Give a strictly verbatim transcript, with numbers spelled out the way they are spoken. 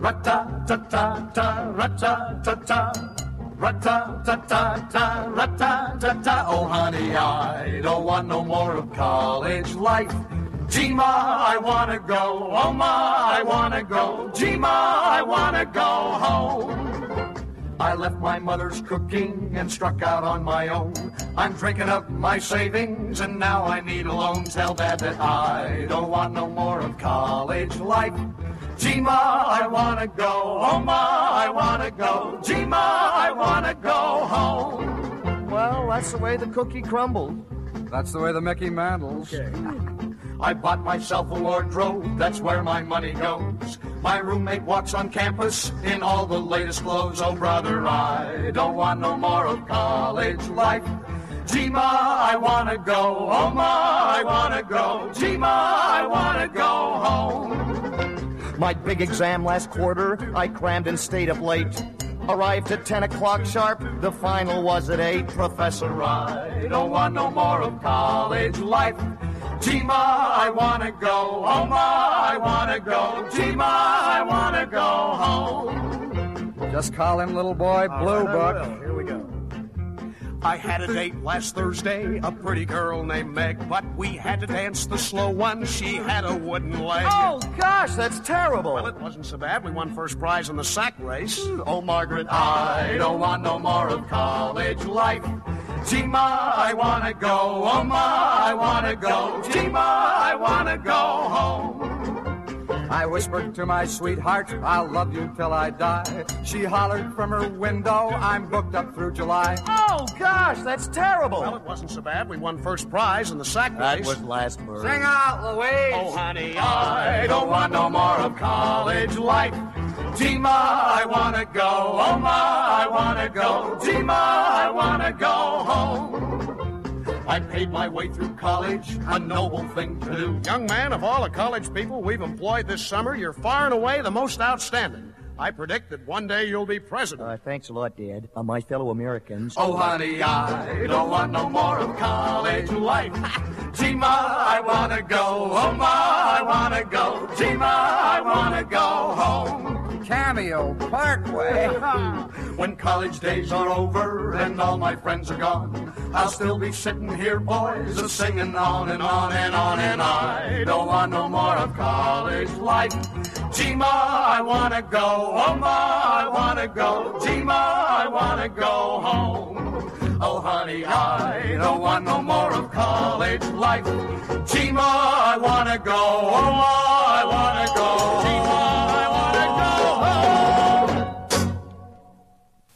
Ra-ta-ta-ta-ta, ra-ta-ta-ta. Ra-ta-ta-ta-ta, ra-ta-ta-ta. Oh, honey, I don't want no more of college life. Gee, ma, I wanna go. Oh, ma, I wanna go. Gee, ma, I wanna go home. I left my mother's cooking and struck out on my own. I'm drinking up my savings and now I need a loan. Tell Dad that I don't want no more of college life. Gee, ma, I wanna go. Oh, ma, I wanna go. Gee, ma, I wanna go home. Well, that's the way the cookie crumbled. That's the way the Mickey mantles. Okay. I bought myself a wardrobe, that's where my money goes. My roommate walks on campus in all the latest clothes. Oh, brother, I don't want no more of college life. Gee, ma, I wanna go. Oh, ma, I wanna go. Gee, ma, I wanna go home. My big exam last quarter, I crammed and stayed up late. Arrived at ten o'clock sharp, the final was at eight. Professor, I don't want no more of college life. Gee, ma, I wanna go. Oh, ma, I wanna go. Gee, ma, I wanna go home. Just call him little boy Blue Book. Right, here we go. I had a date last Thursday, a pretty girl named Meg, but we had to dance the slow one. She had a wooden leg. Oh, gosh, that's terrible. Well, it wasn't so bad. We won first prize in the sack race. Oh, Margaret, I don't want no more of college life. Gee, ma, I wanna go. Oh, ma, I wanna go. Gee, ma, I wanna go home. I whispered to my sweetheart, I'll love you till I die. She hollered from her window, I'm booked up through July. Oh, gosh, that's terrible. Well, it wasn't so bad. We won first prize in the sack That race. was last bird. Sing out, Louise! Oh, honey, I don't want no more of college life. Gee, ma, I wanna go. Oh, ma, I wanna go. Gee, ma, I wanna go home. I paid my way through college, a noble thing to do. Young man, of all the college people we've employed this summer, you're far and away the most outstanding. I predict that one day you'll be president. Uh, thanks a lot, Dad. Uh, my fellow Americans. Oh, honey, I don't want no more of college life. Gee, ma, I wanna go. Oh, ma, I wanna go. Gee, ma, I wanna go home. Cameo Parkway. When college days are over and all my friends are gone, I'll still be sitting here, boys, a singing on and on and on. And I don't want no more of college life. Gee, ma, I wanna go. Oh, ma, I wanna go. Gee, ma, I wanna go home. Oh, honey, I don't want no more of college life. Gee, ma, I wanna go. Oh, ma,